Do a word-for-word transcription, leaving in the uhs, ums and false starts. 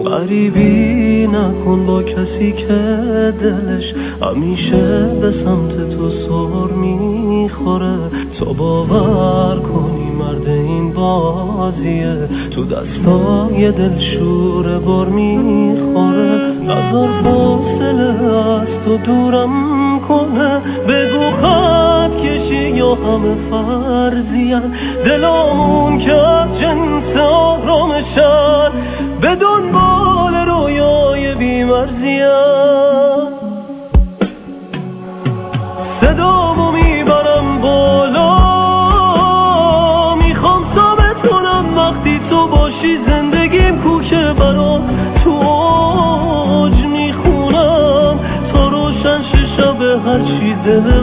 غریبی نکن با کسی که دلش همیشه به سمت تو سر میخوره. تو باور کنی مرد این بازیه، تو دستای دل شور بر میخوره. نظر فاصله از تو دورم کنه، بگو خط کشی یا همه فرضیان، دلامون که از جنس آرامشن به دنبال رویای بی‌مرزی‌ام. صدامو میبرم بالا، میخوام ثابت کنم وقتی تو باشی زندگیم کوچه برام تو اوج میخونم تا روشن شه شب هر چی دلم